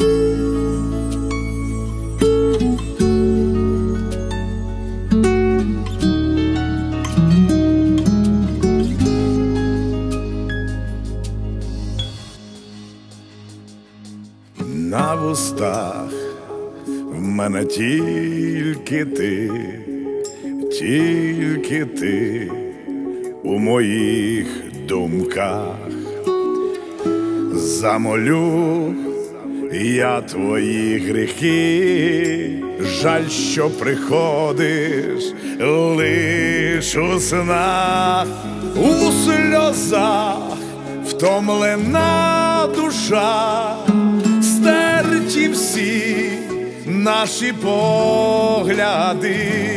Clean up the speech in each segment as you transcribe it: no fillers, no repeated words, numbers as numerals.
На вустах в мене тільки ти у моїх думках. Замолю я твої гріхи, жаль, що приходиш лиш у снах, у сльозах втомлена душа, стерті всі наші погляди,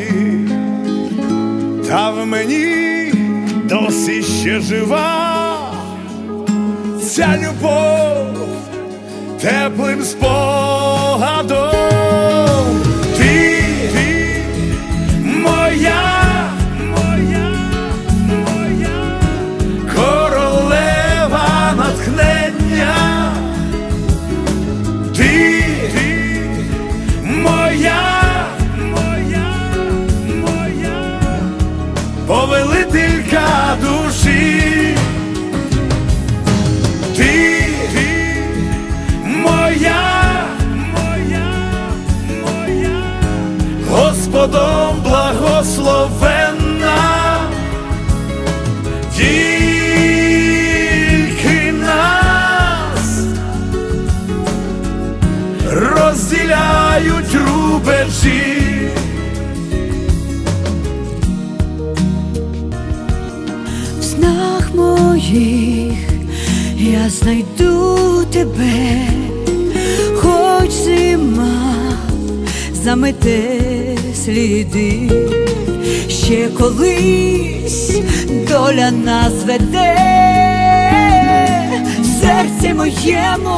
та в мені досі ще жива ця любов теплим спогадом. Ти моя королева натхнення, ти моя повелителька душі. Ти моя Господом благословенна, тільки нас розділяють рубежі. В снах моїх я знайду тебе, хоч зима замете сліди, ще колись доля нас веде. В серці моєму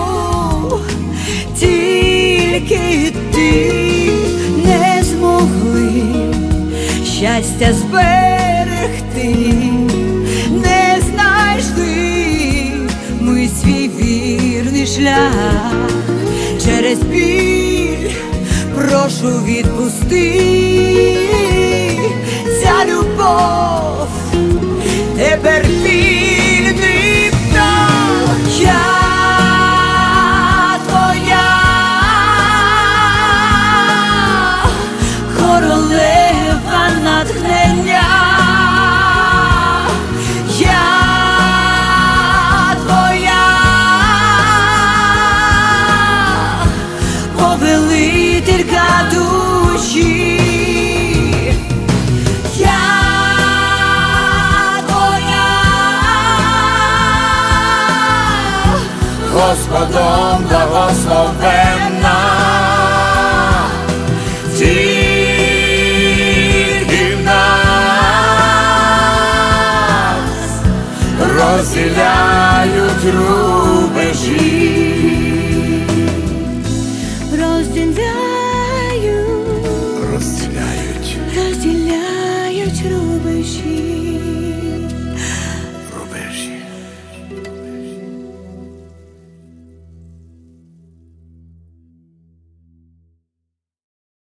тільки ти, не змогли щастя зберегти, не знайшли ми свій вірний шлях. Через біль прошу відпусти, ця любов тепер вільний птах. Я твоя королева натхнення, повелителька душі. Я твоя, Господом благословенна,